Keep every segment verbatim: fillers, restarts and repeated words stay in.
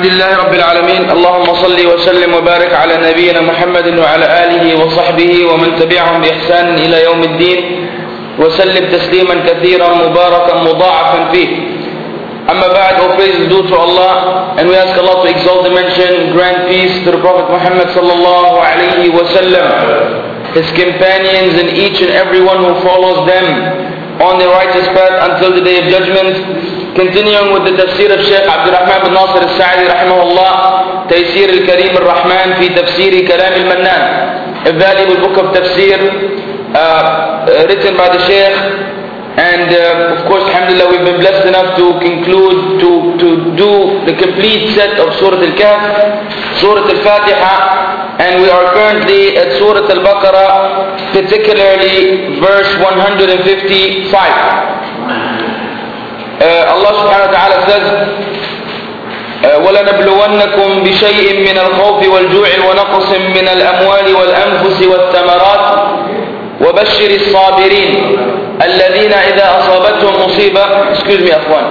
الحمد لله رب العالمين اللهم صل وسلم وبارك على نبينا محمد وعلى آله وصحبه ومن تبعهم بإحسان إلى يوم الدين وسلم تسليما كثيرا مباركا مضاعفا فيه. أما بعد, all praise is due to Allah, and we ask Allah to exalt the mention, grant peace to the Prophet Muhammad sallallahu alayhi wa sallam, his companions and each and every one who follows them on the righteous path until the day of judgment. Continuing with the tafsir of Shaykh Abdul Rahman bin Nasir al-Sa'di rahimahullah, Taysir al-Karim al-Rahman fi tafsiri Kalam al-Mannan, a valuable book of tafsir uh, written by the Shaykh. And uh, of course, alhamdulillah, we've been blessed enough to conclude, to, to do the complete set of Surah Al-Kahf, Surah Al-Fatiha, and we are currently at Surah Al-Baqarah, particularly verse one hundred fifty-five. Uh, Allah subhanahu wa ta'ala says, وَلَنَبْلُوَنَّكُمْ بِشَيْءٍ مِّنَ الْخَوْفِ وَالْجُوعِ وَنَقْصٍ مِّنَ الْأَمْوَالِ وَالْأَنفُسِ وَالثَّمَرَاتِ وَبَشِّرِ الصَّابِرِينَ الَّذِينَ إِذَا أَصَابَتْهُمْ مُصِيبَةٌ. Excuse me, Afwan.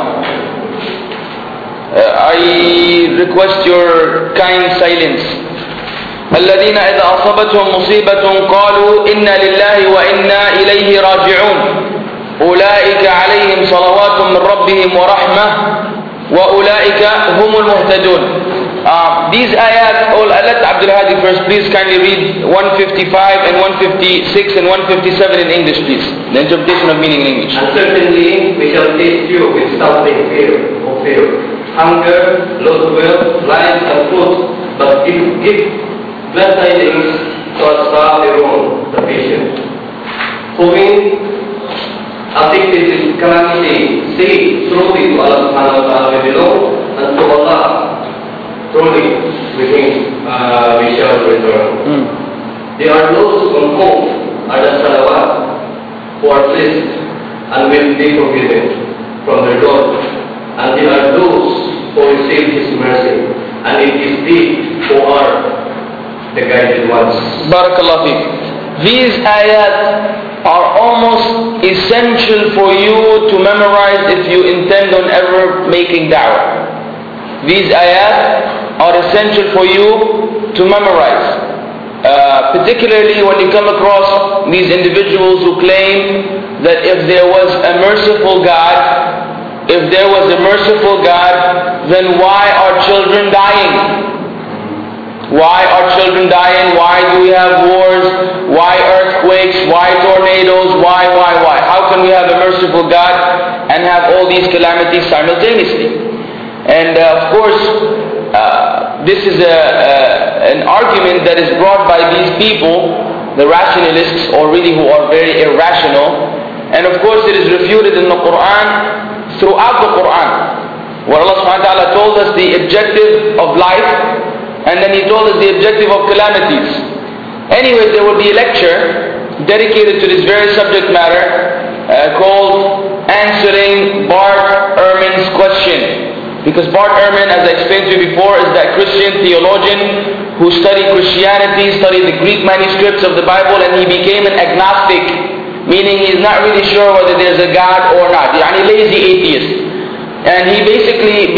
Uh, I request your kind silence. الَّذِينَ إِذَا أَصَابَتْهُمْ مُصِيبَةٌ قَالُوا إِنَّا لِلَّهِ وَإِنَّا إِلَيْهِ رَاجِعُونَ أولئك عليهم صلوات من ربهم ورحمة وأولئك هم المهتدون. Uh, these ayat, oh, let Abdul Hadi first please kindly read one fifty-five and one fifty-six and one fifty-seven in English, please. The interpretation of meaning in English. And certainly we shall taste you with something fear or fear, hunger, loss of wealth, life and food. But if you give glad tidings to as-sabirun, the patient, who mean afflicted with calamity, say truly to Allah subhanahu wa ta'ala we belong, and to Allah truly we think uh, we shall return. Mm. They are those on whom are the salawat who are blessed and will be forgiven from their Lord, and they are those who receive His mercy, and it is they who are the guided ones. Barakallah fiik. These ayat are almost essential for you to memorize if you intend on ever making da'wah. These ayat are essential for you to memorize. Uh, particularly when you come across these individuals who claim that if there was a merciful God, if there was a merciful God, then why are children dying? Why are children dying? Why do we have wars? Why earthquakes? Why tornadoes? Why, why, why? How can we have a merciful God and have all these calamities simultaneously? And uh, of course, uh, this is a, a, an argument that is brought by these people, the rationalists, or really who are very irrational. And of course it is refuted in the Quran, throughout the Quran, where Allah subhanahu wa ta'ala told us the objective of life, and then He told us the objective of calamities. Anyways, there will be a lecture dedicated to this very subject matter uh, called Answering Bart Ehrman's Question. Because Bart Ehrman, as I explained to you before, is that Christian theologian who studied Christianity, studied the Greek manuscripts of the Bible, and he became an agnostic, meaning he's not really sure whether there's a God or not. Yani lazy atheist. And he basically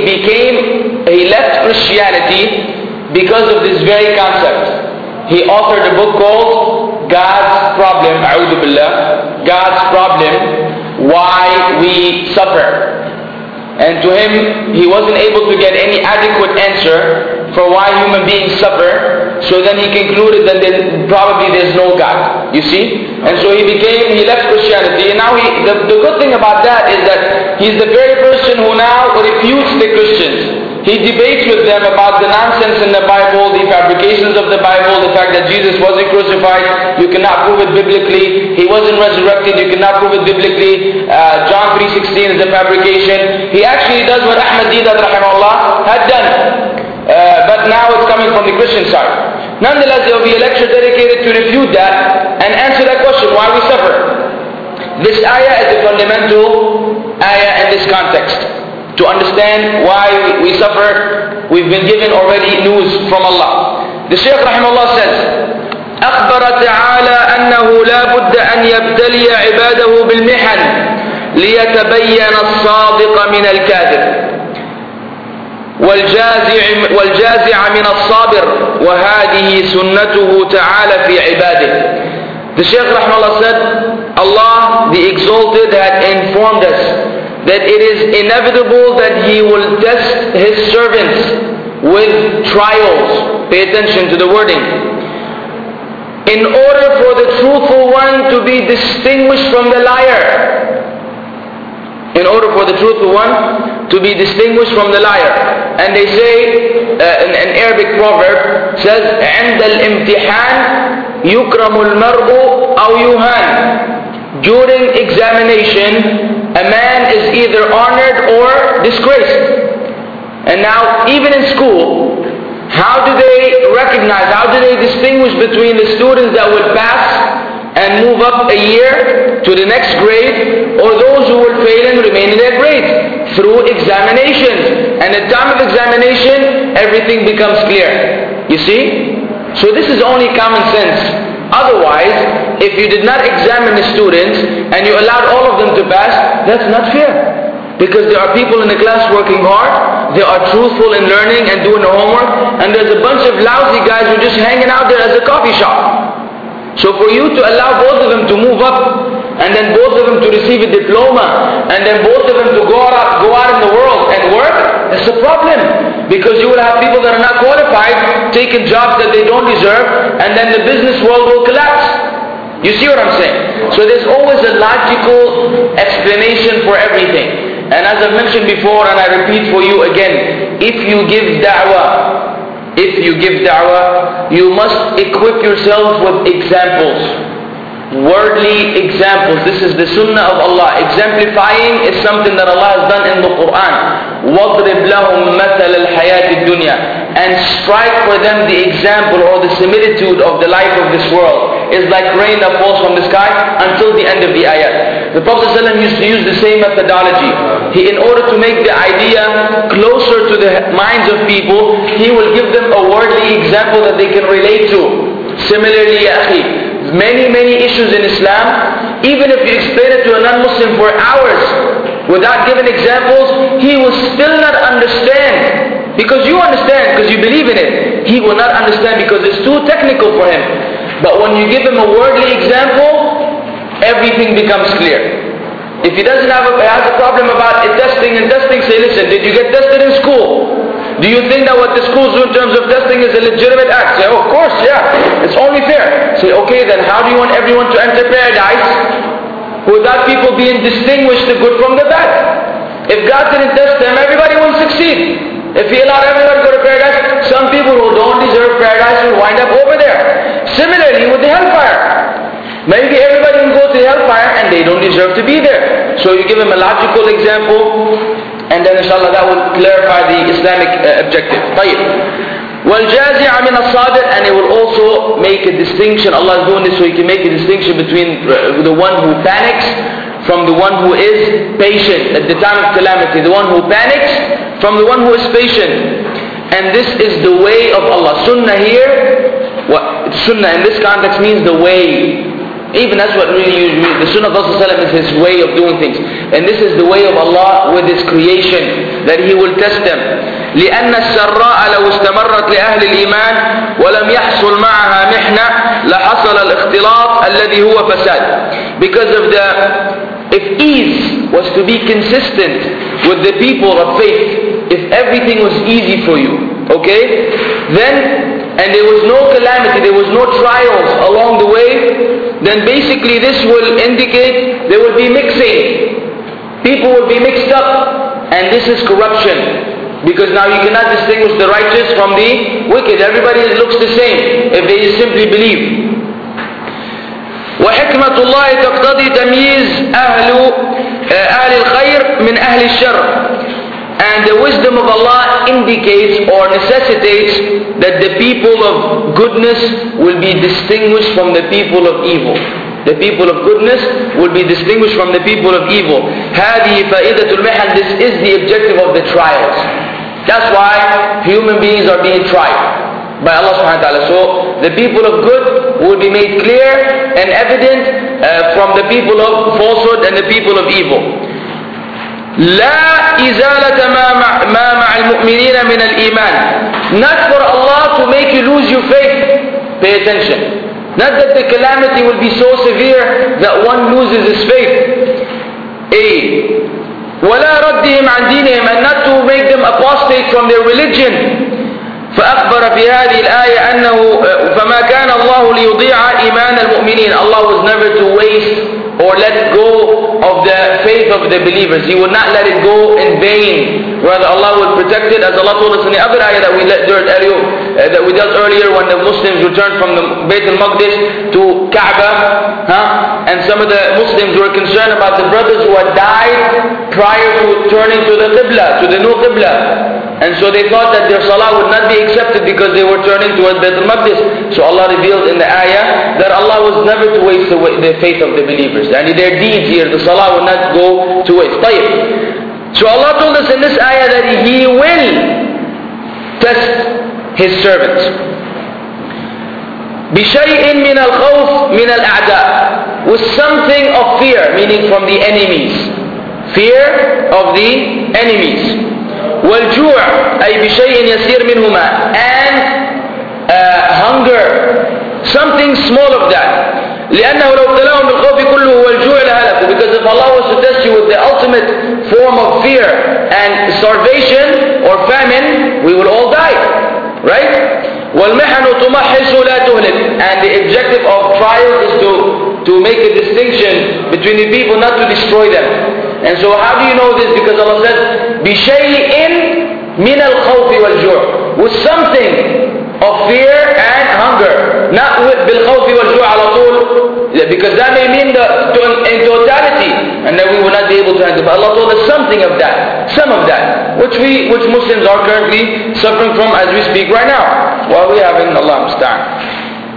became, he left Christianity because of this very concept. He authored a book called God's Problem, A'udhu Billah, God's Problem, Why We Suffer. And to him, he wasn't able to get any adequate answer for why human beings suffer. So then he concluded that then probably there's no God. You see? And so he became, he left Christianity. And now he, the, the good thing about that is that he's the very person who now refutes the Christians. He debates with them about the nonsense in the Bible, the fabrications of the Bible, the fact that Jesus wasn't crucified, you cannot prove it biblically. He wasn't resurrected, you cannot prove it biblically. Uh, John three sixteen is a fabrication. He actually does what Ahmad Deedat rahimahullah had done. Uh, but now it's coming from the Christian side. Nonetheless, there will be a lecture dedicated to refute that and answer that question, why we suffer. This ayah is a fundamental ayah in this context. To understand why we suffer, we've been given already news from Allah. The Shaykh rahimahullah says, أخبر تعالى أنه لا بد أن يبتلي عباده بالمحن ليتبين الصادق من الكاذب. والجازع والجازع من الصابر وهذه سنته تعالى في عباده. The Shaykh Rahimahullah said, Allah the Exalted had informed us that it is inevitable that He will test His servants with trials. Pay attention to the wording. In order for the truthful one to be distinguished from the liar. In order for the truthful one to be distinguished from the liar. And they say, uh, an, an Arabic proverb says, عند الامتحان يكرم المرء أو يهان. During examination, a man is either honored or disgraced. And now, even in school, how do they recognize, how do they distinguish between the students that will pass and move up a year to the next grade, or those who will fail and remain in their grade? Through examinations. And at the time of examination, everything becomes clear. You see? So this is only common sense. Otherwise, if you did not examine the students and you allowed all of them to pass, that's not fair. Because there are people in the class working hard, they are truthful in learning and doing their homework, and there's a bunch of lousy guys who are just hanging out there as a coffee shop. So for you to allow both of them to move up, and then both of them to receive a diploma, and then both of them to go out, go out in the world and work, that's a problem. Because you will have people that are not qualified taking jobs that they don't deserve, and then the business world will collapse. You see what I'm saying? So there's always a logical explanation for everything. And as I've mentioned before, and I repeat for you again, if you give da'wah, if you give da'wah, you must equip yourself with examples. Worldly examples. This is the sunnah of Allah. Exemplifying is something that Allah has done in the Quran. وَضْرِبْ لَهُمْ مَثَلَ الْحَيَاةِ الدُّنْيا. And strike for them the example or the similitude of the life of this world. It's like rain that falls from the sky until the end of the ayat. The Prophet ﷺ used to use the same methodology. He, in order to make the idea closer to the minds of people, he will give them a worldly example that they can relate to. Similarly, ya akhi, many, many issues in Islam, even if you explain it to a non-Muslim for hours without giving examples, he will still not understand. Because you understand, because you believe in it. He will not understand because it's too technical for him. But when you give him a worldly example, everything becomes clear. If he doesn't have a, has a problem about it, testing and testing, say, listen, did you get tested in school? Do you think that what the schools do in terms of testing is a legitimate act? Say, oh, of course, yeah, it's only fair. Say, okay, then how do you want everyone to enter paradise without people being distinguished the good from the bad? If God didn't test them, everybody will succeed. If He allowed everybody to go to paradise, some people who don't deserve paradise will wind up over there. Similarly with the hellfire. Maybe everybody will go to the hellfire and they don't deserve to be there. So you give them a logical example, and then inshallah that will clarify the Islamic uh, objective. طيب. وَالْجَازِعَ مِنَ الصَّابِرِ. And it will also make a distinction. Allah is doing this so He can make a distinction between the one who panics from the one who is patient at the time of calamity. The one who panics from the one who is patient. And this is the way of Allah. Sunnah here, what, sunnah in this context means the way. Even that's what really you mean. The sunnah of Rasulullah is His way of doing things. And this is the way of Allah with His creation, that He will test them. لأن السراء لو استمرت لأهل الإيمان ولم يحصل معها محنة لحصل الاختلاط الذي هو فساد. Because of the, if ease was to be consistent with the people of faith, if everything was easy for you, okay, then, and there was no calamity, there was no trials along the way, then basically this will indicate there will be mixing. People will be mixed up, and this is corruption. Because now you cannot distinguish the righteous from the wicked. Everybody looks the same if they simply believe. وحكمة الله تقتضي تمييز أهل أهل الخير من أهل الشر. And the wisdom of Allah indicates or necessitates that the people of goodness will be distinguished from the people of evil. The people of goodness will be distinguished from the people of evil. هذه فائدة المحن. This is the objective of the trials. That's why human beings are being tried by Allah subhanahu wa ta'ala. So the people of good will be made clear and evident uh, from the people of falsehood and the people of evil. لا إزالة ما مع, ما مع المؤمنين من الإيمان. Not for Allah to make you lose your faith. Pay attention. Not that the calamity will be so severe that one loses his faith. A. ولا ردهم عن دينهم, and not to make them apostate from their religion. فأخبر في هذه الآية أنه فما كان الله ليضيع إيمان المؤمنين. Allah was never to waste or let go of the faith of the believers. He would not let it go in vain. Rather, Allah will protect it, as Allah told us in the other ayah that we let earlier, uh, that we dealt earlier, when the Muslims returned from the Bayt al-Maqdis to Kaaba, huh? And some of the Muslims were concerned about the brothers who had died prior to turning to the Qibla, to the new Qibla. And so they thought that their salah would not be accepted because they were turning towards Bayt al-Maqdis. So Allah revealed in the ayah that Allah was never to waste the, the faith of the believers. And their deeds here, the salah would not go to waste. طيب. So Allah told us in this ayah that He will test His servants. بشيء من الخوف من الأعداء, with something of fear, meaning from the enemies. Fear of the enemies. والجوع أي بشيء يسير منهما, and uh, hunger, something small of that. لأنه لو ابتلاهم بالخوف كله والجوع لهلكوا, because if Allah was to test you with the ultimate form of fear and starvation or famine, we will all die, right? والمحن تمحص لا تهلك, and the objective of trials is to to make a distinction between the people, not to destroy them. And so how do you know this? Because Allah said بشيء من الخوف والجوع, with something of fear and hunger, not with بالخوف والجوع على طول, because that may mean the, to, in totality, and then we will not be able to handle. But Allah told us something of that, some of that, which we, which Muslims are currently suffering from as we speak right now, while we have in Allah musta'an.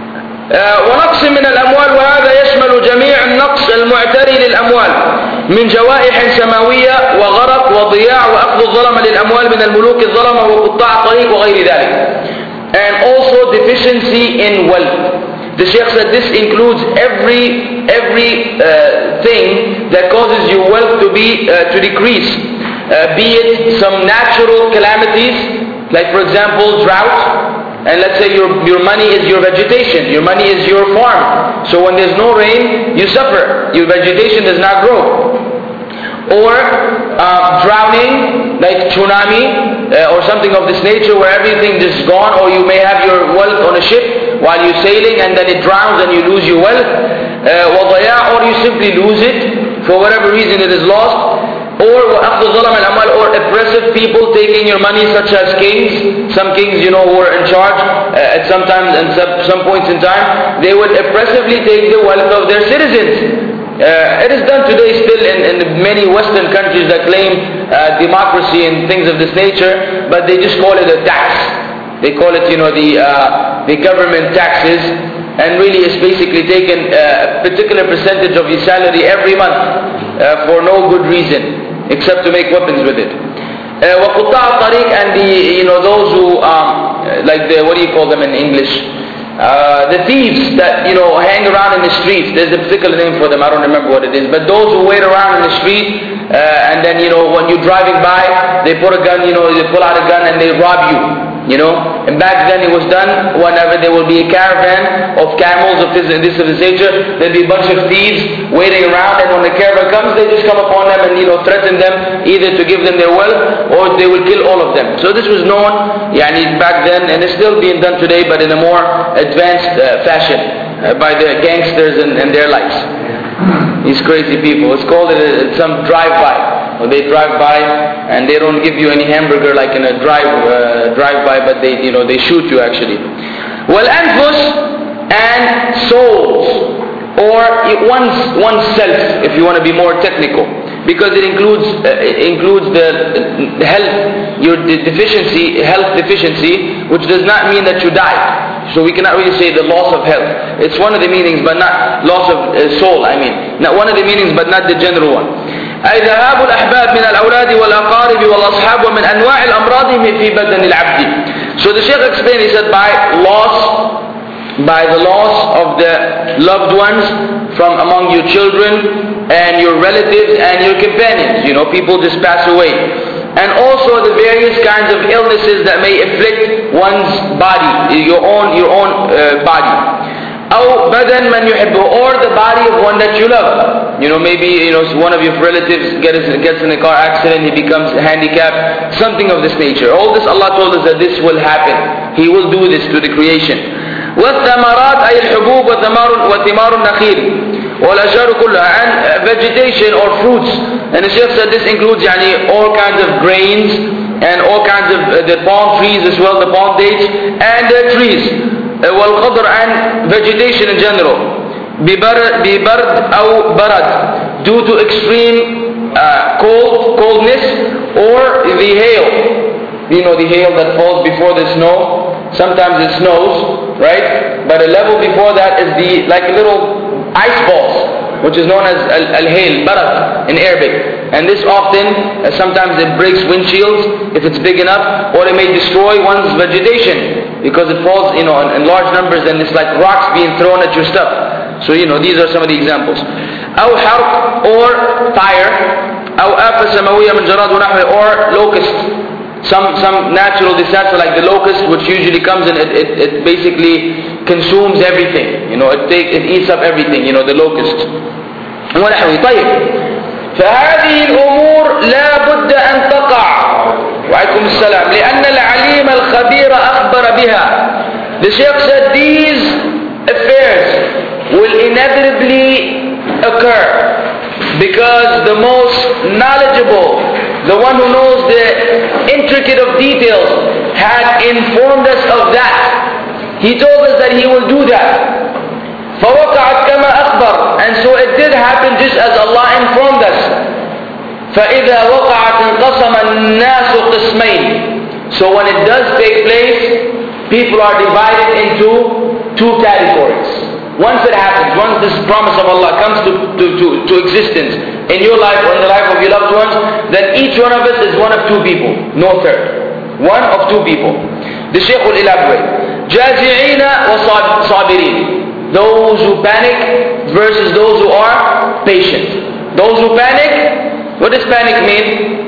ونقص من الأموال, وهذا يشمل جميع النقص المعتري للأموال من جوائح سماوية وغرق وضياع وأخذ الظلم للأموال من الملوك الظلمة وقطاع الطريق وغير ذلك. And also deficiency in wealth. The Shaykh said this includes every every uh, thing that causes your wealth to be uh, to decrease, uh, be it some natural calamities, like for example drought. And let's say your your money is your vegetation, your money is your farm. So when there's no rain, you suffer. Your vegetation does not grow. Or uh, drowning, like tsunami, uh, or something of this nature where everything is gone, or you may have your wealth on a ship while you're sailing and then it drowns and you lose your wealth. Uh, وضياع, or you simply lose it, for whatever reason it is lost. Or وأخذ الظلم الأموال, or oppressive people taking your money, such as kings. Some kings, you know, who are in charge uh, at some times and some, some points in time, they would oppressively take the wealth of their citizens. Uh, it is done today still in, in many Western countries that claim uh, democracy and things of this nature, but they just call it a tax. They call it, you know, the uh, the government taxes, and really it's basically taken a particular percentage of your salary every month uh, for no good reason, except to make weapons with it. وَقُطَّعَ الطَّرِيقِ, and the, you know, those who, um, like the, what do you call them in English? Uh, the thieves that, you know, hang around in the streets. There's a particular name for them, I don't remember what it is. But those who wait around in the street, uh, and then, you know, when you're driving by, they put a gun, you know, they pull out a gun and they rob you. You know, and back then it was done whenever there would be a caravan of camels of this, this of this nature, there'd be a bunch of thieves waiting around, and when the caravan comes, they just come upon them and, you know, threaten them either to give them their wealth or they will kill all of them. So this was known, yani, back then, and it's still being done today, but in a more advanced uh, fashion uh, by the gangsters and, and their likes. These crazy people. It's called uh, some drive-by. Or they drive by and they don't give you any hamburger like in a drive uh, drive-by, but they, you know, they shoot you actually. Well, anfus, and souls, or one's oneself, if you want to be more technical, because it includes uh, it includes the health, your deficiency, health deficiency, which does not mean that you die. So we cannot really say the loss of health. It's one of the meanings, but not loss of uh, soul. I mean, not one of the meanings, but not the general one. أي ذهاب الأحباب من الأولاد والأقارب والأصحاب ومن أنواع الأمراض في بدن العبد. So the Shaykh explained, he said, by loss, by the loss of the loved ones from among your children, and your relatives and your companions. You know, people just pass away. And also the various kinds of illnesses that may afflict one's body, your own, your own uh, body. أو بدن من يحبه, or the body of one that you love. You know, maybe you know one of your relatives gets gets in a car accident, he becomes handicapped, something of this nature. All this Allah told us that this will happen. He will do this to the creation. والثمرات أي الحبوب وثمار وثمار النخيل والأشجار كلها, and vegetation or fruits. And the Shaykh said this includes يعني all kinds of grains and all kinds of uh, the palm trees as well, the palm dates and the trees. والخضر and vegetation in general. ببرد, ببرد أو برد, due to extreme uh, cold, coldness, or the hail. You know, the hail that falls before the snow. Sometimes it snows, right? But a level before that is the like little ice balls, which is known as al-hail, barad in Arabic. And this often, uh, sometimes it breaks windshields if it's big enough, or it may destroy one's vegetation because it falls, you know, in, in large numbers, and it's like rocks being thrown at your stuff. So, you know, these are some of the examples. أو حرق, or fire. أو آفة سماوية من جراد ونحوه, or locust. Some some natural disaster like the locust, which usually comes and it, it, it basically consumes everything. You know, it takes it eats up everything. You know, the locust. ونحوه. طيب. فهذه الأمور لا بد أن تقع. وعليكم السلام. لأن العليم الخبير أخبر بها. The Shaykh said these affairs will inevitably occur because the most knowledgeable, the one who knows the intricate of details, had informed us of that. He told us that he will do that. فَوَقَعَتْ كَمَا أَخْبَرْ, and so it did happen just as Allah informed us. فَإِذَا وَقَعَتْ انْقَسَمَ النَّاسُ قِسْمَيْنِ. So when it does take place, people are divided into two categories. Once it happens, once this promise of Allah comes to, to, to, to existence in your life or in the life of your loved ones, then each one of us is one of two people, no third. One of two people. The Shaykh will elaborate. جَازِعِينَ وَصَابِرِينَ. Those who panic versus those who are patient. Those who panic, what does panic mean?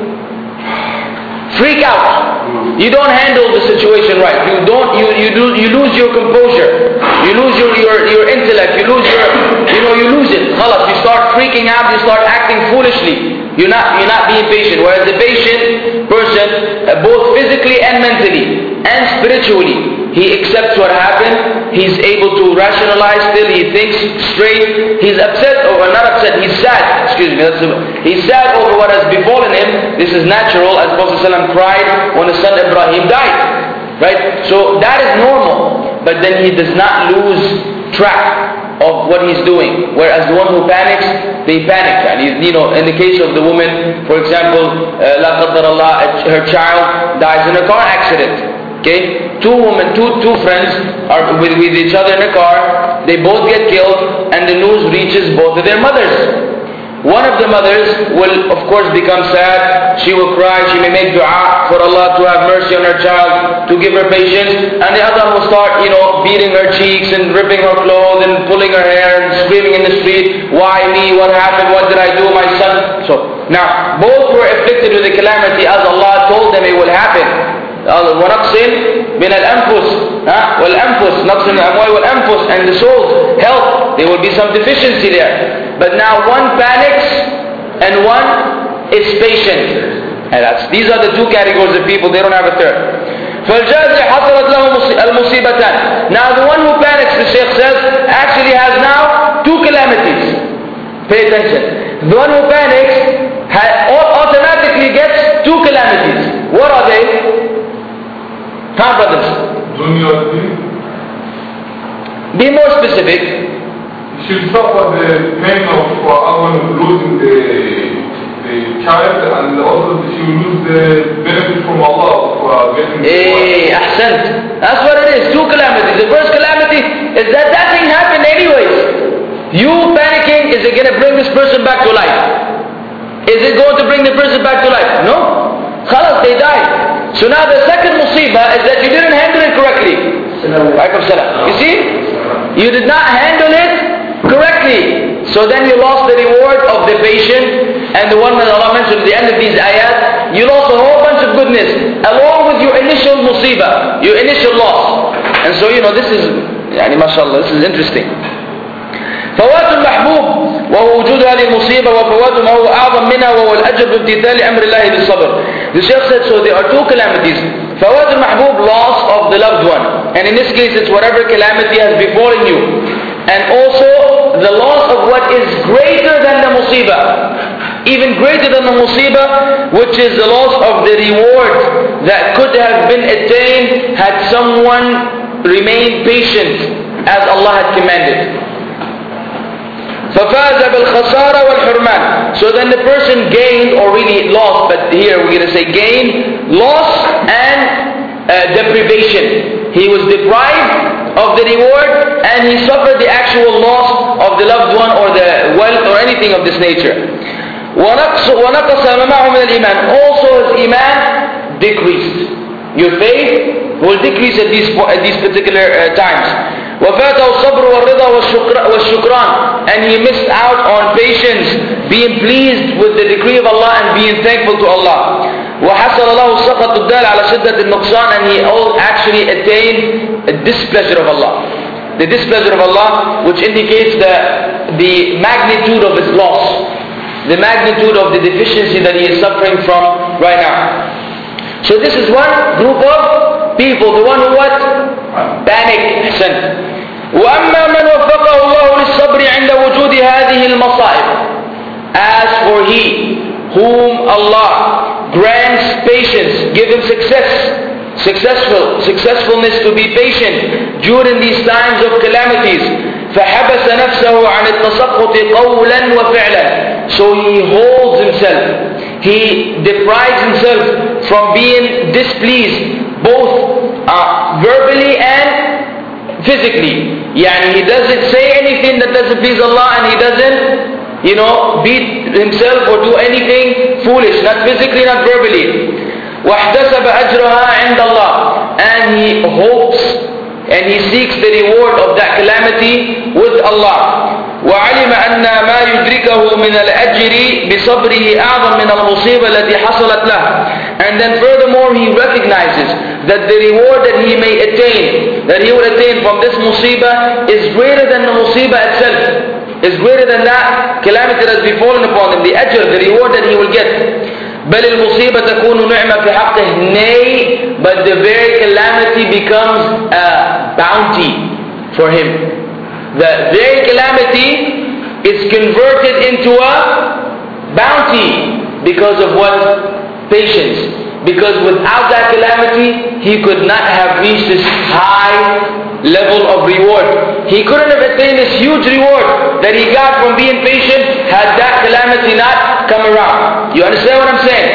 Freak out. You don't handle the situation right. You don't. You you do. You lose your composure. You lose your your, your intellect. You lose your. You know. You lose it. Khalas. You start freaking out. You start acting foolishly. You're not. You're not being patient. Whereas the patient person, uh, both physically and mentally and spiritually, he accepts what happened. He's able to rationalize still. He thinks straight. He's upset or not upset. He's sad. Excuse me. That's, he's sad over what has befallen him. This is natural, as Prophet ﷺ cried when his son Ibrahim died. Right? So that is normal. But then he does not lose track of what he's doing. Whereas the one who panics, they panic. And you know, in the case of the woman, for example, uh, La qaddar Allah, her child dies in a car accident. Okay, two women, two two friends are with, with each other in a car. They both get killed, and the news reaches both of their mothers. One of the mothers will, of course, become sad. She will cry. She may make dua for Allah to have mercy on her child, to give her patience. And the other will start, you know, beating her cheeks and ripping her clothes and pulling her hair and screaming in the street. Why me? What happened? What did I do? My son. So now both were afflicted with the calamity as Allah told them it will happen. ونقص من الأنفس والأنفس نقص من الأموال والأنفس, and the soul's health, there will be some deficiency there. But now one panics and one is patient, and that's, these are the two categories of people. They don't have a third. فالجازع حصلت له المصيبتان. Now the one who panics, the Shaykh says, actually has now two calamities. Pay attention. The one who panics has, automatically gets two calamities. What are they? Huh, brothers? Be more specific. She will suffer the pain of uh, losing the, the child, and also she will lose the benefit from Allah for uh, getting the Hey, ahsant. That's what it is. Two calamities. The first calamity is that that thing happened anyways. You panicking, is it going to bring this person back to life? Is it going to bring the person back to life? No. Khalas, they died. So now the second musibah is that you didn't handle it correctly. You see? You did not handle it correctly. So So then you lost the reward of the patient, and the one that Allah mentioned at the end of these ayat, you lost a whole bunch of goodness, along with your initial musibah, your initial loss. And so, you know, this is, yani mashallah, this is interesting. فوات المحبوب وهو وجود هذه المصيبة وفوات ما هو أعظم منها وهو الأجر بامتثال أمر الله بالصبر. The Shaykh said, so there are two calamities. فوات المحبوب, loss of the loved one, and in this case it's whatever calamity has befallen you, and also the loss of what is greater than the musibah, even greater than the musibah, which is the loss of the reward that could have been attained had someone remained patient as Allah had commanded. فَفَازَ بِالْخَسَارَةِ وَالْحُرْمَانِ. So then the person gained, or really lost, but here we're going to say gain, loss and uh, deprivation. He was deprived of the reward and he suffered the actual loss of the loved one or the wealth or anything of this nature. وَنَقَصَ مَعُهُ مِنَ الْإِيمَانِ. Also his iman decreased. Your faith will decrease at these, at these particular uh, times. وَفَاتَهُ الصَّبْرُ وَالرِّضَى وَالشُّكْرَانِ. And he missed out on patience, being pleased with the decree of Allah and being thankful to Allah. وَحَصَلَ لَهُ السَّخَطُ الدَّالِ عَلَى شِدَّةِ النُّقْصَانِ. And he all actually attained a displeasure of Allah. The displeasure of Allah, which indicates the, the magnitude of his loss, the magnitude of the deficiency that he is suffering from right now. So this is one group of people, the one who what? Panic. وَأَمَّا مَنْ وَفَّقَهُ اللَّهُ لِلصَّبْرِ عِنْدَ وُجُودِ هَذِهِ الْمَصَائِبِ. As for he whom Allah grants patience, give him success, successful, successfulness to be patient during these times of calamities. فَحَبَسَ نَفْسَهُ عَنِ التَّسَقُّطِ قَوْلًا وَفِعْلًا. So he holds himself, he deprives himself from being displeased, both uh, verbally and physically. Yani he doesn't say anything that doesn't please Allah, and he doesn't, you know, beat himself or do anything foolish, not physically, not verbally. وَاحْتَسَبَ أَجْرَهَا عِنْدَ اللَّهِ. And he hopes and he seeks the reward of that calamity with Allah. وعلم أن ما يدركه من الأجر بصبره أعظم من المصيبة التي حصلت له. And then furthermore he recognizes that the reward that he may attain, that he will attain from this musibah is greater than the musibah itself, is greater than that calamity that has befallen upon him, the ajr, the reward that he will get. بل المصيبة تكون نعمة في حقه. Nay, but the very calamity becomes a bounty for him. The very calamity is converted into a bounty because of what? Patience. Because without that calamity, he could not have reached this high level of reward. He couldn't have attained this huge reward that he got from being patient had that calamity not come around. You understand what I'm saying?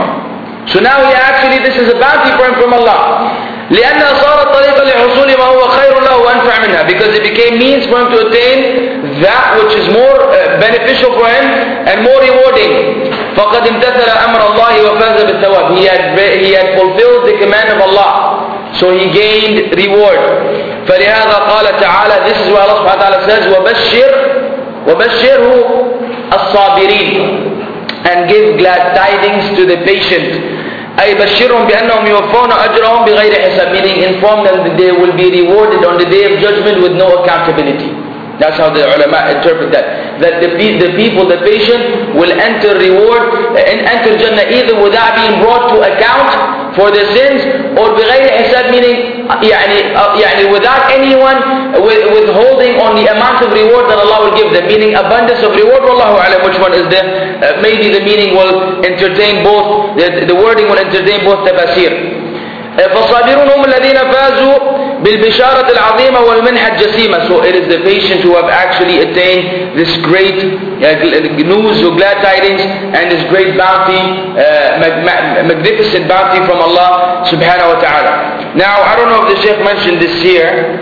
So now he actually, this is a bounty for him from Allah. لأنها صارت طريقة لحصول ما هو خير له وأنفع منها. Because it became means for him to attain that which is more uh, beneficial for him and more rewarding. فقد امتثل أمر الله وفاز بالثواب. He had, he had fulfilled the command of Allah, so he gained reward. فلهذا قال تعالى, this is what Allah subhanahu wa ta'ala says, وبشر وبشره الصابرين, and give glad tidings to the patient. أي بشرهم بأنهم يوفون أجرهم بغير حساب, meaning inform them that they will be rewarded on the day of judgment with no accountability. That's how the ulama interpret that. That the, the people, the patient, will enter reward and enter Jannah either without being brought to account for their sins, or بغير حساب, meaning يعني, يعني without anyone withholding on the amount of reward that Allah will give them, meaning abundance of reward. Wallahu alam, which one is the uh, maybe the meaning will entertain both, the, the wording will entertain both tafasir. فالصابرون هم الذين فازوا بالبشارة العظيمة والمنحة الجسيمة. So it is the patient who have actually attained this great uh, news or glad tidings and this great bounty, uh, mag magnificent bounty from Allah subhanahu wa ta'ala. Now I don't know if the Shaykh mentioned this here.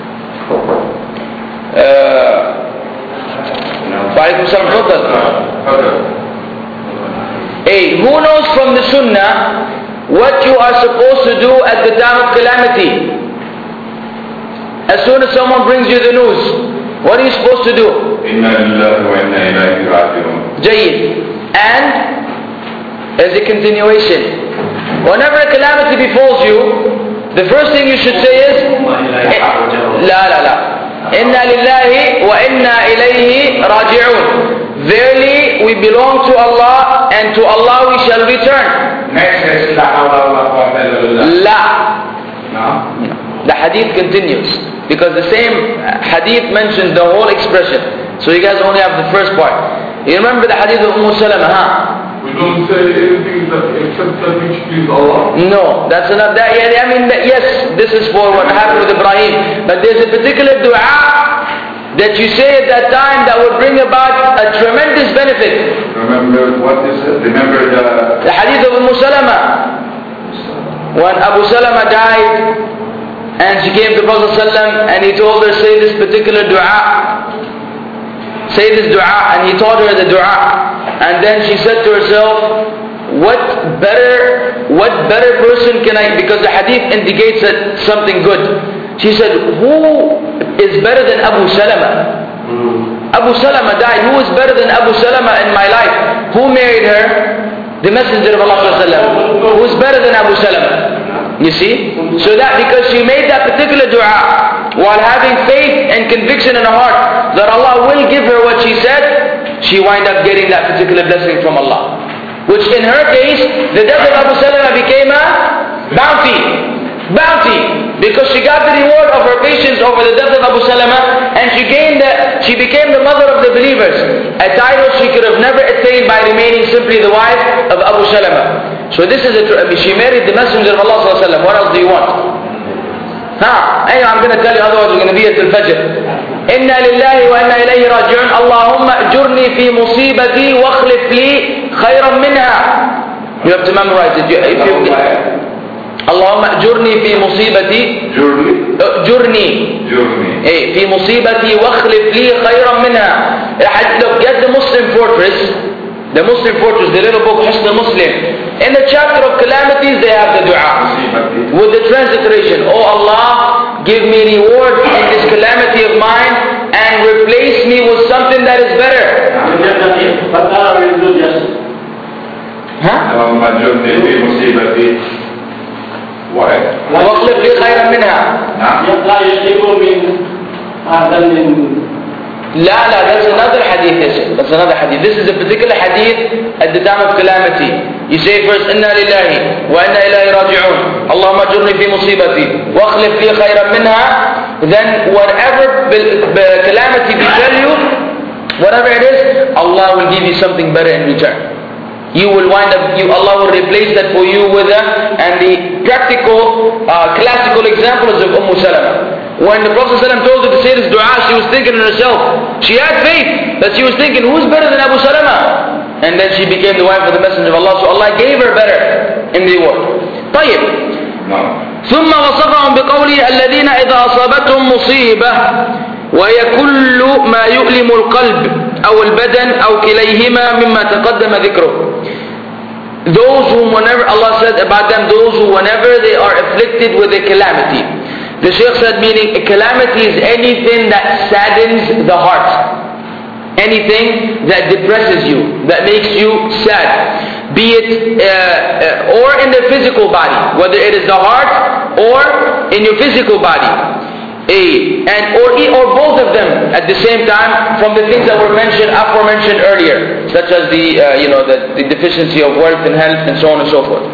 Uh, hey, who knows from the Sunnah what you are supposed to do at the time of calamity? As soon as someone brings you the news What are you supposed to do? إنا لله وإنا إليه راجعون. جيد. And as a continuation, whenever a calamity befalls you, the first thing you should say is لا لا لا إنا لله وإنا إليه راجعون. Verily we belong to Allah and to Allah we shall return. Next is لا حول ولا قوة إلا بالله. La. No. The hadith continues because the same hadith mentions the whole expression. So you guys only have the first part. You remember the hadith of Umm Salama, huh? We don't say anything that except that which please Allah. No, that's enough. That, yeah, I mean, that, yes, this is for what happened with Ibrahim. But there's a particular dua that you say at that time that would bring about a tremendous benefit. Remember what is it? Remember the The hadith of Umm Salama. When Abu Salama died and she came to Prophet ﷺ and he told her, say this particular dua. Say this dua, and he taught her the dua. And then she said to herself, what better, what better person can I, because the hadith indicates that something good. She said, who is better than Abu Salama? Mm. Abu Salama died. Who is better than Abu Salama in my life? Who married her? The Messenger of Allah sallallahu alaihi wasallam. Who is better than Abu Salama? You see? So that because she made that particular dua while having faith and conviction in her heart that Allah will give her what she said, she wind up getting that particular blessing from Allah. Which in her case, the death of Abu Salama became a bounty. Bounty. Because she got the reward of her patience over the death of Abu Salama, and she gained that, she became the mother of the believers. A title she could have never attained by remaining simply the wife of Abu Salama. So this is a, I mean, she married the Messenger of Allah sallallahu alaihi wasallam. What else do you want? Huh? Anyway, I'm going to tell you, otherwise we're going to be at al-Fajr. Inna lillahi wa inna ilayhi raji'un. Allahumma ajurni fi musibati wa akhlif li khayran minha. You have to memorize it. If you, اللهم اجرني في مصيبتي اجرني ايه في مصيبتي واخلف لي خيرا منها. Look, get the Muslim Fortress, the Muslim Fortress, the little book Hisn al-Muslim. In the chapter of calamities they have the dua with the transliteration, oh Allah, give me reward in this calamity of mine and replace me with something that is better. اللهم اجرني في مصيبتي واخلف لي خيرا منها. لا يشركوا من هذا من لا لا that's another hadith. That's another hadith. This is a particular hadith at the time of calamity. You say first إنا لله وإنا إليه راجعون. اللهم اجرني في مصيبتي واخلف لي خيرا منها. Then whatever calamity befell you, whatever it is, Allah will give you something better in return. You will wind up, you, Allah will replace that for you with a, and the practical, uh, classical example is of Umm Salama. When the Prophet ﷺ told her to say this dua, she was thinking in herself. She had faith, but she was thinking, who's better than Abu Salama? And then she became the wife of the Messenger of Allah, so Allah gave her better in the reward. طيب. ثم وصفهم بقوله الذين إذا أصابتهم مصيبة وهي كل ما يؤلم القلب أو البدن أو كليهما مما تقدم ذكره. Those whom whenever Allah said about them, those who whenever they are afflicted with a calamity. The Shaykh said meaning a calamity is anything that saddens the heart. Anything that depresses you, that makes you sad. Be it uh, uh, or in the physical body, whether it is the heart or in your physical body. A, and or or both of them at the same time from the things that were mentioned aforementioned earlier, such as the uh, you know the, the deficiency of wealth and health and so on and so forth.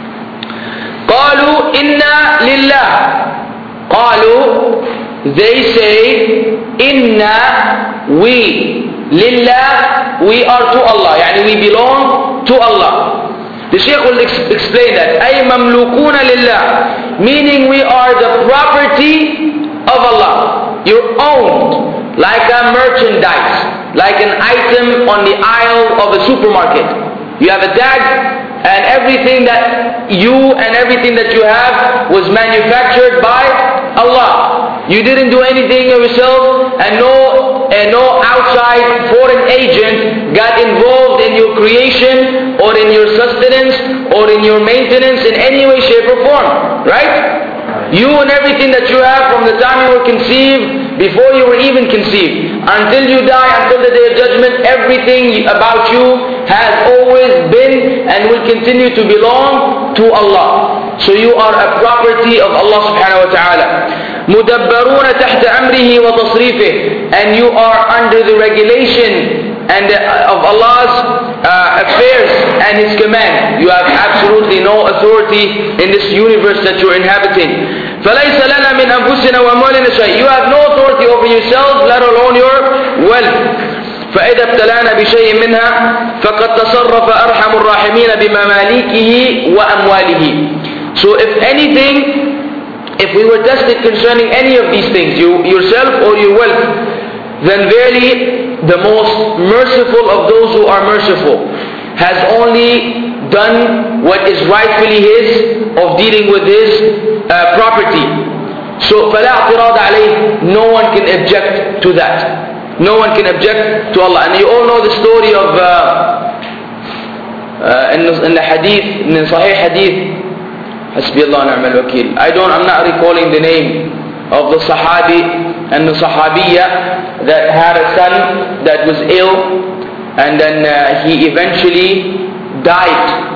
قالوا إنا لله. قالوا, they say, إنا, we, لله, we are to Allah, يعني we belong to Allah. The Shaykh will ex explain that. أي مملوكون لله, meaning we are the property of Allah. You're owned like a merchandise, like an item on the aisle of a supermarket. You have a tag, and everything that you and everything that you have was manufactured by Allah. You didn't do anything yourself, and no, and no outside foreign agent got involved in your creation or in your sustenance or in your maintenance in any way, shape or form. Right? You and everything that you have from the time you were conceived, before you were even conceived. Until you die, until the day of judgment, everything about you has always been and will continue to belong to Allah. So you are a property of Allah subhanahu wa ta'ala. مُدَبَّرُونَ تَحْتَ أَمْرِهِ وَتَصْرِيفِهِ, and you are under the regulation and uh, of Allah's uh, affairs and His command. You have absolutely no authority in this universe that you're inhabiting. فَلَيْسَ لَنَا مِنْ أَنفُسِنَا وَأَمْوَالِنَا شَيْءٍ. You have no authority over yourselves, let alone your wealth. فَإِذَا ابْتَلَانَا بِشَيْءٍ مِنْهَا فَقَدْ تَصَرَّفَ أَرْحَمُ الرَّاحِمِينَ بِمَمَالِكِهِ وَأَمْوَالِهِ. So if anything, if we were tested concerning any of these things, you yourself or your wealth, then verily the most merciful of those who are merciful has only done what is rightfully his, of dealing with his uh, property. So فَلَا اعْتِرَاضَ عَلَيْهِ, no one can object to that. No one can object to Allah. And you all know the story of uh, uh, in, the, in the hadith, in the Sahih hadith, Hasbi Allah ni'mal wakil. I don't, I'm not recalling the name of the Sahabi and the Sahabiyya that had a son that was ill, and then uh, he eventually died.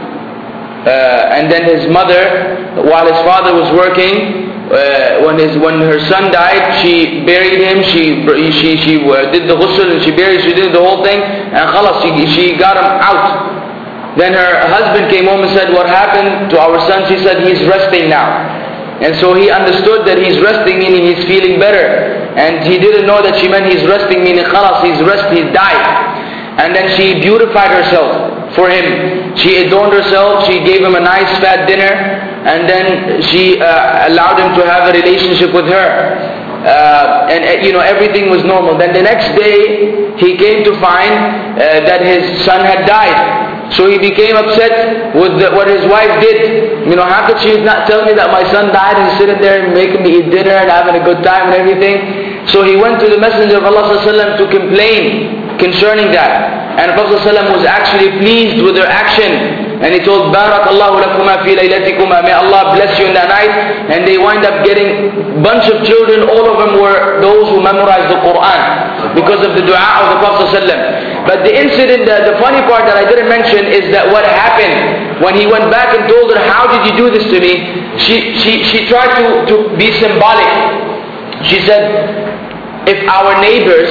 Uh, and then his mother, while his father was working, uh, when his when her son died, she buried him. She she she uh, did the ghusl and she buried. She did the whole thing, and khalas, she she got him out. Then her husband came home and said, "What happened to our son?" She said, "He's resting now." And so he understood that he's resting, meaning he's feeling better. And he didn't know that she meant he's resting, meaning khalas, he's rest, he's died. And then she beautified herself for him. She adorned herself, she gave him a nice fat dinner, and then she uh, allowed him to have a relationship with her. Uh, and uh, you know, everything was normal. Then the next day, he came to find uh, that his son had died. So he became upset with the, what his wife did. You know, how could she not tell me that my son died, and sitting there and making me eat dinner and having a good time and everything? So he went to the Messenger of Allah to complain concerning that. And the Prophet was actually pleased with her action. And he told, Barakallahu lakuma fi laylatikuma, may Allah bless you in that night. And they wind up getting a bunch of children. All of them were those who memorized the Quran because of the dua of the Prophet. But the incident, the, the funny part that I didn't mention is that what happened when he went back and told her, how did you do this to me? She, she, she tried to, to be symbolic. She said, if our neighbors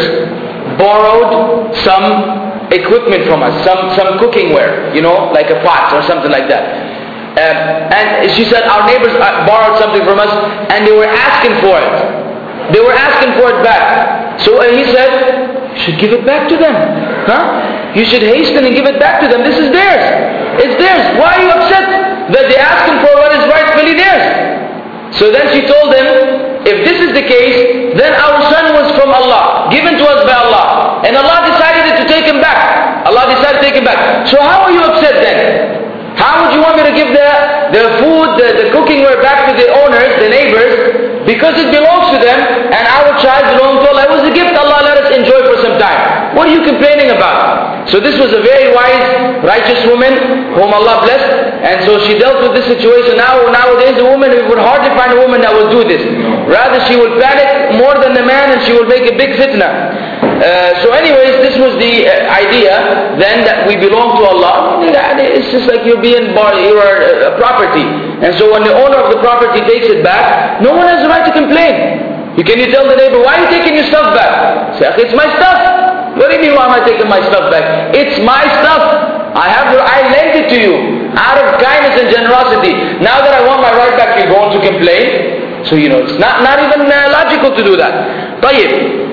borrowed some equipment from us, some, some cooking ware, you know, like a pot or something like that. Um, and she said our neighbors borrowed something from us and they were asking for it. They were asking for it back. So uh, he said, you should give it back to them. Huh? You should hasten and give it back to them. This is theirs. It's theirs. Why are you upset that they're asking for what is rightfully theirs? So then she told him, if this is the case, then our son was from Allah, given to us by Allah. And Allah decided to take him back. Allah decided to take him back. So how are you upset then? How would you want me to give the, the food, the, the cooking ware back to the owners, the neighbors? Because it belongs to them, and our child belongs to Allah. It was a gift Allah let us enjoy for some time. What are you complaining about? So this was a very wise, righteous woman, whom Allah blessed. And so she dealt with this situation. Now, nowadays a woman, we would hardly find a woman that will do this. Rather she will panic more than the man, and she will make a big fitna. Uh, so anyways, this was the uh, idea then that we belong to Allah. It's just like you're being bar- you are a property. And so when the owner of the property takes it back, no one has the right to complain. You can you tell the neighbor, why are you taking your stuff back? Say, it's my stuff. What do you mean why am I taking my stuff back? It's my stuff. I have the, I lent it to you out of kindness and generosity. Now that I want my right back, you're going to complain? So you know, it's not, not even uh, logical to do that. طيب.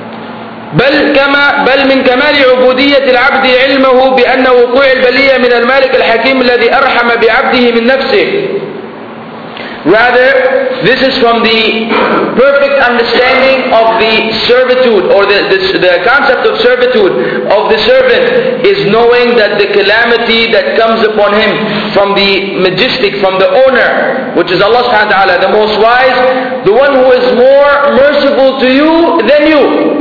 بل كما بل من كمال عبودية العبد علمه بأن وقوع البلية من المالك الحكيم الذي أرحم بعبده من نفسه. Rather, this is from the perfect understanding of the servitude, or the, the, the concept of servitude of the servant is knowing that the calamity that comes upon him from the majestic, from the owner, which is Allah subhanahu wa ta'ala, the most wise, the one who is more merciful to you than you.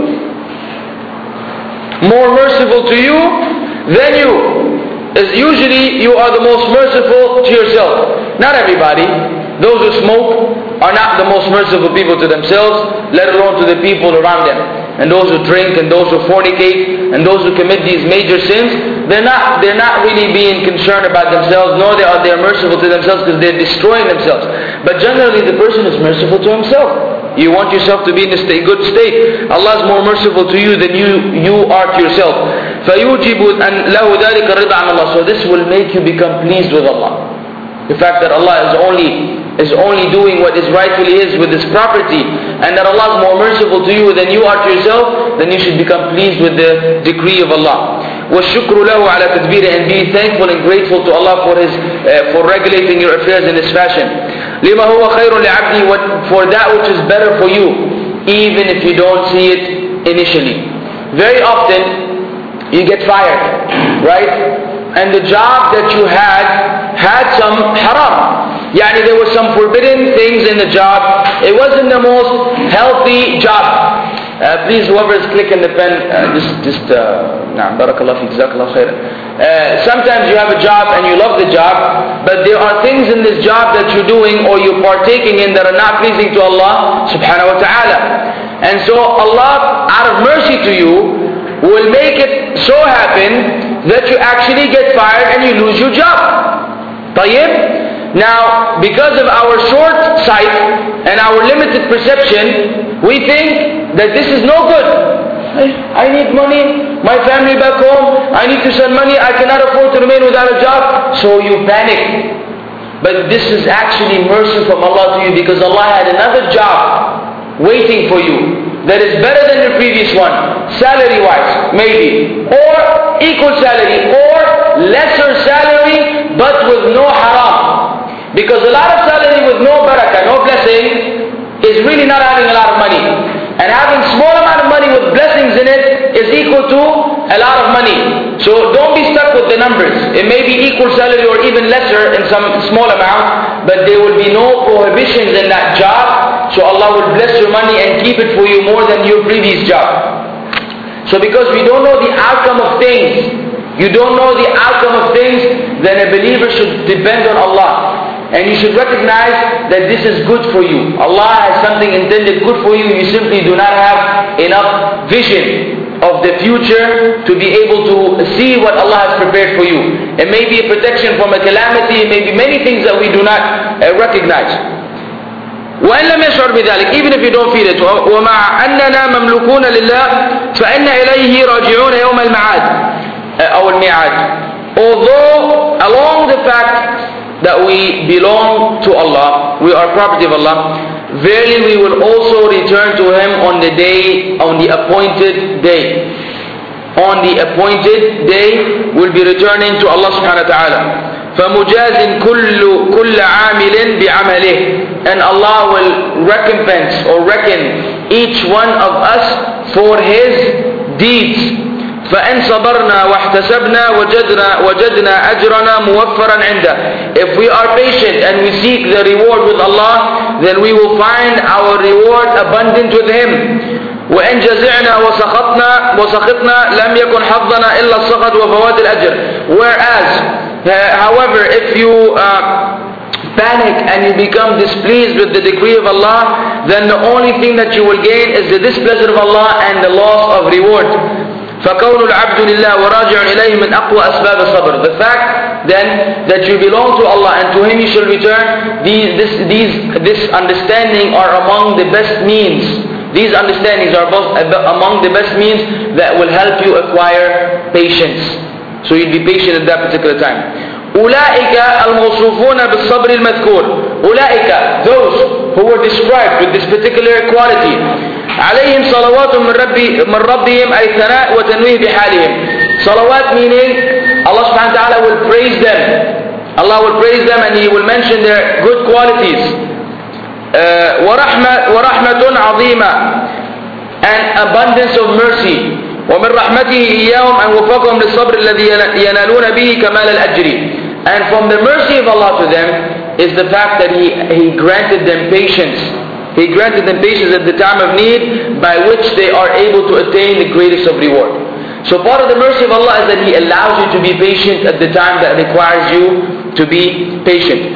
More merciful to you than you. Is usually you are the most merciful to yourself. Not everybody. Those who smoke, are not the most merciful people to themselves, let alone to the people around them. And those who drink, and those who fornicate, and those who commit these major sins, they're not, they're not really being concerned about themselves, nor they are they are merciful to themselves because they're destroying themselves. But generally the person is merciful to himself. You want yourself to be in a state, good state. Allah is more merciful to you than you, you are to yourself. فَيُوجِبُ أَنْ لَهُ ذَلِكَ الرِّضَى عَنَ اللَّهِ. So this will make you become pleased with Allah. The fact that Allah is only is only doing what is rightfully His with His property, and that Allah is more merciful to you than you are to yourself, then you should become pleased with the decree of Allah. وَالشُّكْرُ لَهُ عَلَى تَدْبِيرِهِ. And be thankful and grateful to Allah for His uh, for regulating your affairs in His fashion. لِمَا هُوَ خَيْرٌ لِعَبْدِهِ. For that which is better for you, even if you don't see it initially. Very often you get fired, right? And the job that you had had some haram. Yani there were some forbidden things in the job. It wasn't the most healthy job. Uh, please, whoever is clicking the pen, uh, just, just, uh, nah, barakallah fi, jazakallah khairan. Uh, sometimes you have a job and you love the job, but there are things in this job that you're doing or you're partaking in that are not pleasing to Allah subhanahu wa ta'ala. And so Allah, out of mercy to you, will make it so happen that you actually get fired and you lose your job. Tayyib? Now, because of our short sight and our limited perception, we think that this is no good. I need money, my family back home, I need to send money, I cannot afford to remain without a job. So you panic. But this is actually mercy from Allah to you, because Allah had another job waiting for you that is better than the previous one, salary wise maybe, or equal salary, or lesser salary but with no haram. Because a lot of salary with no barakah, no blessing, is really not having a lot of money. And having small amount of money with blessings in it is equal to a lot of money. So don't be stuck with the numbers. It may be equal salary or even lesser in some small amount, but there will be no prohibitions in that job. So Allah will bless your money and keep it for you more than your previous job. So because we don't know the outcome of things, you don't know the outcome of things, then a believer should depend on Allah. And you should recognize that this is good for you. Allah has something intended good for you. You simply do not have enough vision of the future to be able to see what Allah has prepared for you. It may be a protection from a calamity. It may be many things that we do not uh, recognize. وإن لم يشعر بذلك, even if you don't feel it. ومع أننا مملوكون لله فإن إليه راجعون يوم المعاد أو الميعاد. Although along the fact that we belong to Allah, we are property of Allah, verily we will also return to Him on the day, on the appointed day. On the appointed day, we'll be returning to Allah subhanahu wa ta'ala. فَمُجَازٍ كُلُّ كُلَّ عَامِلٍ بِعَمَلِهِ. And Allah will recompense or reckon each one of us for his deeds. فَإِنْ صَبَرْنَا وَاحْتَسَبْنَا وَجَدْنَا وَجَدْنَا أَجْرَنَا مُوَفَّرًا عِنْدَهُ. If we are patient and we seek the reward with Allah, then we will find our reward abundant with Him. وَإِنْ جَزِعْنَا وَسَخَطْنَا وَسَخِطْنَا لَمْ يَكُنْ حَظَّنَا إِلَّا السَّخَطُ وَفَوَاتِ الْأَجْرِ. Whereas, uh, however, if you uh, panic and you become displeased with the decree of Allah, then the only thing that you will gain is the displeasure of Allah and the loss of reward. فَكَوْنُ الْعَبْدُ لِلَّهِ وَرَاجِعٌ إِلَيْهِ مِنْ أَقْوَى أَسْبَابِ الصَّبْرِ. The fact then that you belong to Allah and to Him you shall return, these, this, these, this understanding are among the best means. These understandings are both among the best means that will help you acquire patience. So you'll be patient at that particular time. أُولَئِكَ الْمَوْصُوفُونَ بِالصَّبْرِ الْمَذْكُورِ. أُولَئِكَ, those who were described with this particular quality, عليهم صلوات من ربي من ربهم أي ثناء وتنويه بحالهم. Salawat meaning Allah subhanahu wa ta'ala will praise them. Allah will praise them and He will mention their good qualities. Uh, ورحمة ورحمة عظيمة, and abundance of mercy. ومن رحمته إياهم أن وفقهم للصبر الذي ينالون به كمال الأجر. And from the mercy of Allah to them is the fact that He He granted them patience. He granted them patience at the time of need, by which they are able to attain the greatest of reward. So part of the mercy of Allah is that He allows you to be patient at the time that requires you to be patient.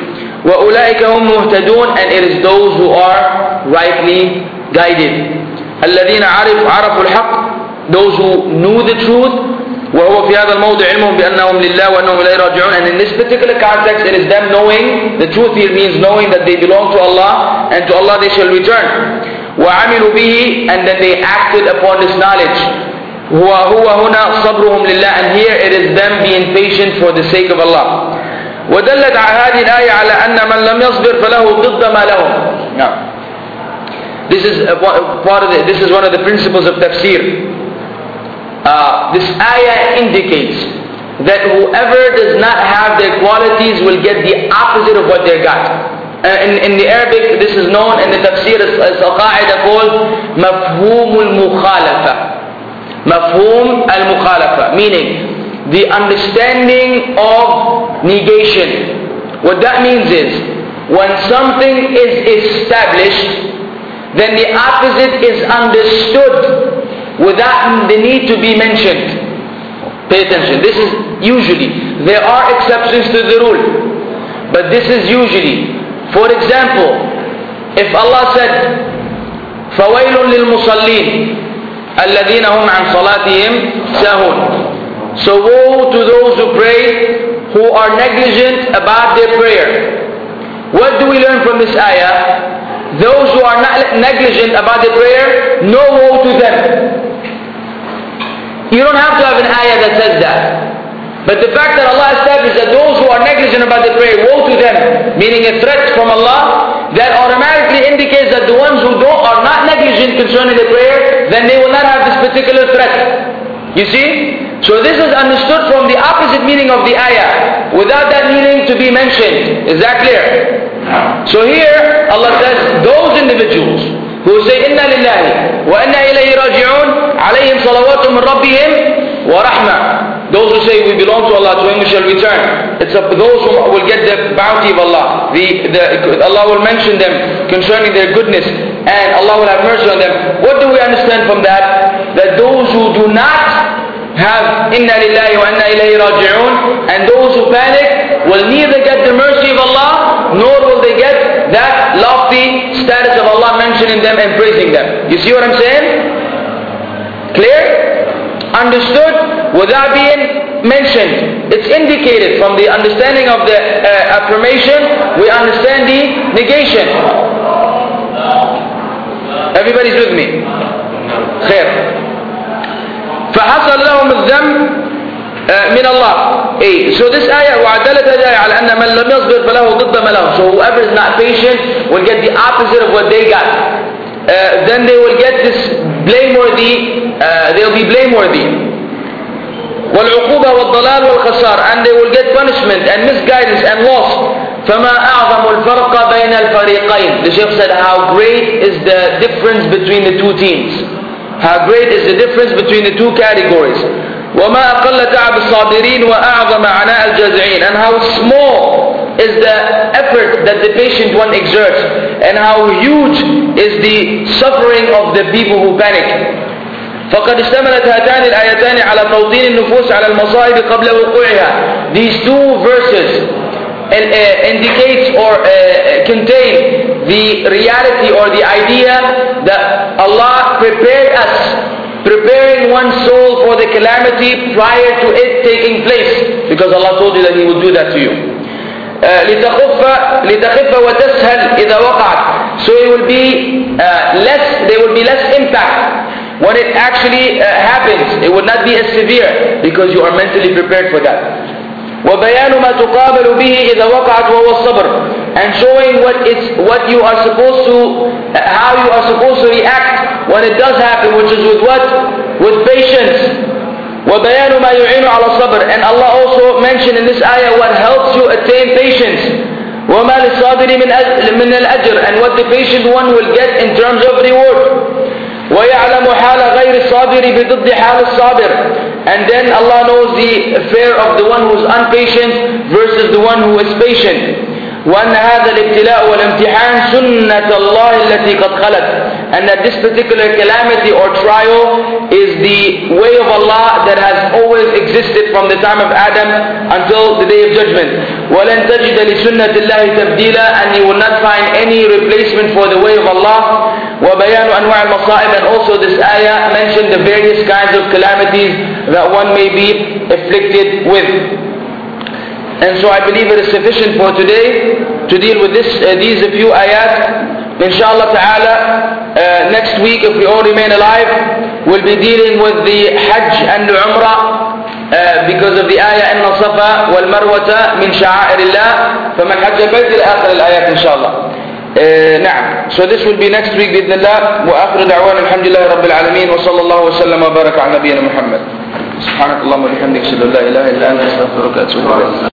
وَأُولَٰئِكَ هُمْ مُهْتَدُونَ, and it is those who are rightly guided. الَّذِينَ عَرَفُوا الْحَقِّ, those who knew the truth. وَهُوَ فِي هَذَا الْمَوْضِعِ عِلْمُهُمْ بِأَنَّهُمْ لِلَّهِ وَأَنَّهُمْ إِلَيْهِ رَاجِعُونَ. And in this particular context, it is them knowing, the truth here means knowing that they belong to Allah, and to Allah they shall return. وَعَمِلُوا بِهِ, and then they acted upon this knowledge. هُوَ هُنَا صَبْرُهُمْ لِلَّهِ, and here it is them being patient for the sake of Allah. وَدَلَّتْ هذه الآية على أن من لم يصبر فله ضد ما لهم. Now, this is part of the, this is one of the principles of tafsir. Uh, this ayah indicates that whoever does not have their qualities will get the opposite of what they got. Uh, in, in the Arabic, this is known in the tafsir as, as a qaida called mafhum al-mukhalafa. Mafhum al-mukhalafa, meaning the understanding of negation. What that means is, when something is established, then the opposite is understood without the need to be mentioned. Pay attention. This is usually, there are exceptions to the rule, but this is usually. For example, if Allah said, فَوَيْلٌ لِلْمُصَلِّينَ الَّذِينَ هُمْ عَنْ صَلَاتِهِمْ سَاهُونَ. So woe to those who pray, who are negligent about their prayer. What do we learn from this ayah? Those who are not negligent about their prayer, no woe to them. You don't have to have an ayah that says that. But the fact that Allah established that those who are negligent about their prayer, woe to them, meaning a threat from Allah, that automatically indicates that the ones who don't are not negligent concerning their prayer, then they will not have this particular threat. You see? So this is understood from the opposite meaning of the ayah, without that meaning to be mentioned. Is that clear? So here, Allah says, those individuals who say, Inna lillahi wa inna ilayhi raji'un, alayhim salawatu min rabbihim wa rahmah. Those who say we belong to Allah, to Him we shall return. It's a, those who will get the bounty of Allah. The, the, Allah will mention them concerning their goodness, and Allah will have mercy on them. What do we understand from that? That those who do not have Inna lillahi wa inna ilayhi raji'un, and those who panic will neither get the mercy of Allah, nor will they get that lofty status of Allah mentioning them and praising them. You see what I'm saying? Clear? Understood without being mentioned. It's indicated from the understanding of the uh, affirmation, we understand the negation. Everybody's with me? Khair. فحصل لهم الذنب من الله. Hey, so this ayah وعدلت الآية على أن من لم يصبر فله ضد ما له. So whoever is not patient will get the opposite of what they got. Uh, then they will get this blameworthy, uh, they'll be blameworthy. والعقوبة والضلال والخسار, and they will get punishment and misguidance and loss. فما أعظم الفرق بين الفريقين. The Shaykh said, how great is the difference between the two teams. How great is the difference between the two categories. وما أقل تعب الصابرين وأعظم عناء الجازعين. And how small is the effort that the patient one exerts, and how huge is the suffering of the people who panic. فقد اشتملت هاتان الآيتان على توطين النفوس على المصائب قبل وقوعها. These two verses indicates or uh, contain the reality or the idea that Allah prepared us, preparing one's soul for the calamity prior to it taking place, because Allah told you that He would do that to you. لتخف لتخف وتسهل إذا وقعت. So it will be uh, less, there will be less impact when it actually uh, happens. It would not be as severe because you are mentally prepared for that. وبيان ما تقابل به إذا وقعت وهو الصبر, and showing what it's what you are supposed to, how you are supposed to react when it does happen, which is with what? With patience. وبيان ما يعين على الصبر, and Allah also mentioned in this ayah what helps you attain patience. وما للصابر من من الأجر, and what the patient one will get in terms of reward. ويعلم حال غير الصابر بضد حال الصابر, and then Allah knows the affair of the one who is impatient versus the one who is patient. وأن هذا الابتلاء والامتحان سنة الله التي قد خلت, and that this particular calamity or trial is the way of Allah that has always existed from the time of Adam until the day of judgment. وَلَن تَجِدَ لِسُنَّةِ اللَّهِ تَبْدِيلًا, and you will not find any replacement for the way of Allah. وَبَيَانُ أَنْوَاعِ الْمَصَائِبِ, and also this ayah mentioned the various kinds of calamities that one may be afflicted with. And so I believe it is sufficient for today to deal with this, uh, these a few ayat. Inshallah ta'ala, uh, next week, if we all remain alive, we'll be dealing with the Hajj and the Umrah, uh, because of the ayah إن الصفا والمروة من شعائر الله فمن حج البيت إلى آخر الآيات inshallah. Uh, نعم. So this will be next week بإذن الله. وآخر دعوانا الحمد لله رب العالمين وصلى الله وسلم وبارك على نبينا محمد. سبحانك اللهم وبحمدك أشهد أن لا إله إلا أنت أستغفرك وأتوب إليك.